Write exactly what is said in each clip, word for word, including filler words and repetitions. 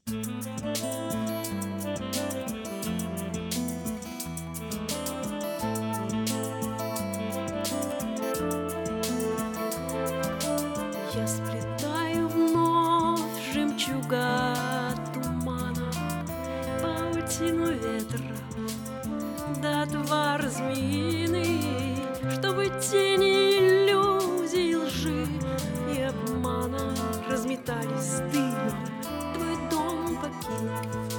Я сплетаю вновь жемчуга тумана, паутину ветра, да отвар змеиный, чтобы тени иллюзий, лжи и обмана разметались дымом, твой дом покинув.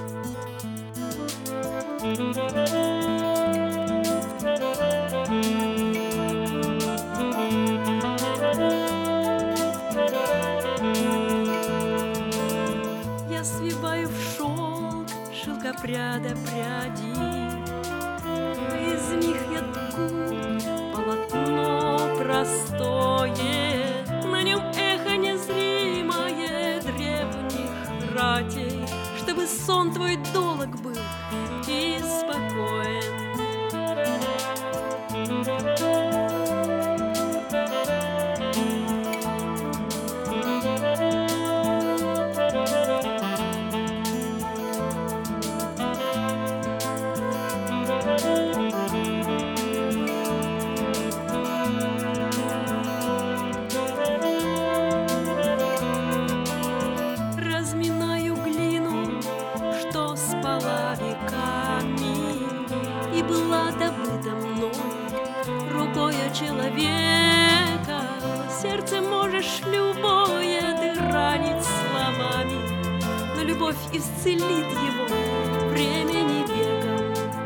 Я свиваю в шелк шелкопряда пряди, из них я тку полотно простое, на нем эхо незримое древних ратей, чтобы сон твой долг был и спокоен. Разминаю глину, что спала веками и была добыта мной рукою человека. Сердце можешь любое ты ранить словами, но любовь исцелит его времени веком.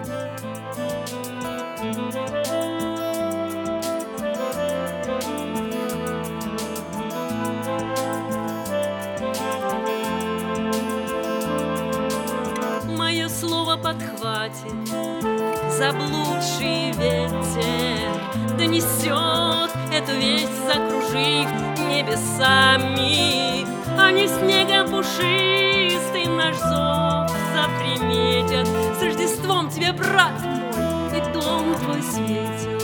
Мое слово подхватит заблудший ветер, донесет эту весть, закружив небесами. Они снегом пушистым наш зов заприметят. С Рождеством тебе, брат мой, и дом твой светит.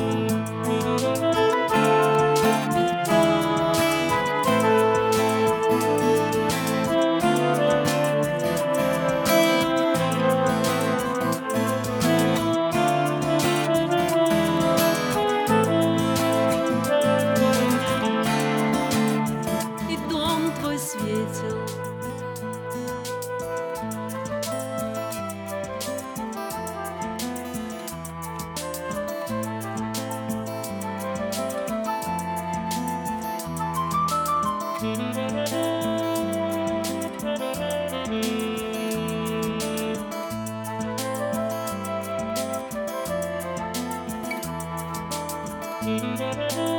Светил. Thank you.